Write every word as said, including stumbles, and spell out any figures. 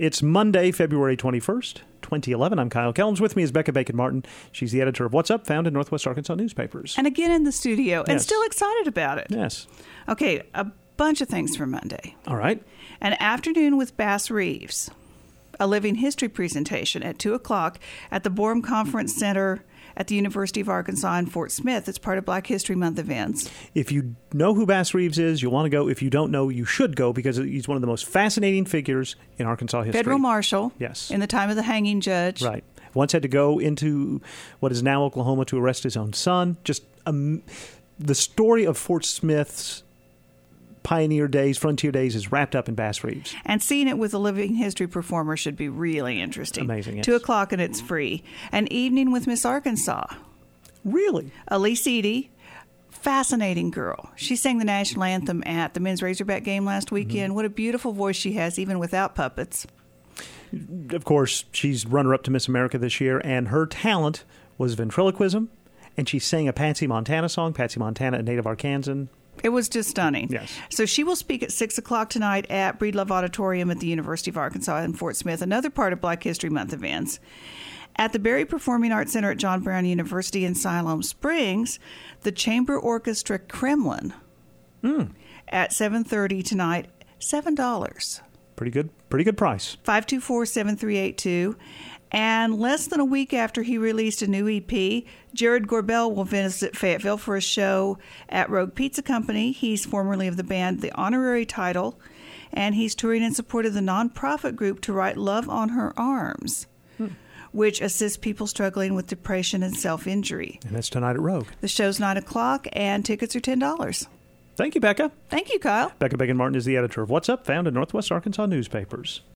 It's Monday, February twenty-first, twenty eleven. I'm Kyle Kellums. With me is Becca Bacon-Martin. She's the editor of What's Up, found in Northwest Arkansas newspapers. And again in the studio, and Yes. still excited about it. Yes. Okay, a bunch of things for Monday. All right. An afternoon with Bass Reeves, a living history presentation at two o'clock at the Borum Conference Center at the University of Arkansas in Fort Smith. It's part of Black History Month events. If you know who Bass Reeves is, you'll want to go. If you don't know, you should go because he's one of the most fascinating figures in Arkansas history. Federal marshal. Yes. In the time of the hanging judge. Right. Once had to go into what is now Oklahoma to arrest his own son. Just um, the story of Fort Smith's pioneer days, frontier days, is wrapped up in Bass Reeves. And seeing it with a living history performer should be really interesting. Amazing, yes. Two o'clock and it's free. An evening with Miss Arkansas. Really? Elise Edie, fascinating girl. She sang the national anthem at the men's Razorback game last weekend. Mm-hmm. What a beautiful voice she has, even without puppets. Of course, she's runner-up to Miss America this year, and her talent was ventriloquism, and she sang a Patsy Montana song, Patsy Montana, a native Arkansan. It was just stunning. Yes. So she will speak at six o'clock tonight at Breedlove Auditorium at the University of Arkansas in Fort Smith, another part of Black History Month events. At the Berry Performing Arts Center at John Brown University in Siloam Springs, the Chamber Orchestra Kremlin Mm. at seven thirty tonight, seven dollars. Pretty good, pretty good price. five two four, seven three eight two. And less than a week after he released a new E P, Jared Gorbell will visit Fayetteville for a show at Rogue Pizza Company. He's formerly of the band The Honorary Title, and he's touring in support of the nonprofit group To Write Love on Her Arms, hmm. which assists people struggling with depression and self-injury. And that's tonight at Rogue. The show's nine o'clock, and tickets are ten dollars. Thank you, Becca. Thank you, Kyle. Becca Bacon-Martin is the editor of What's Up, found in Northwest Arkansas newspapers.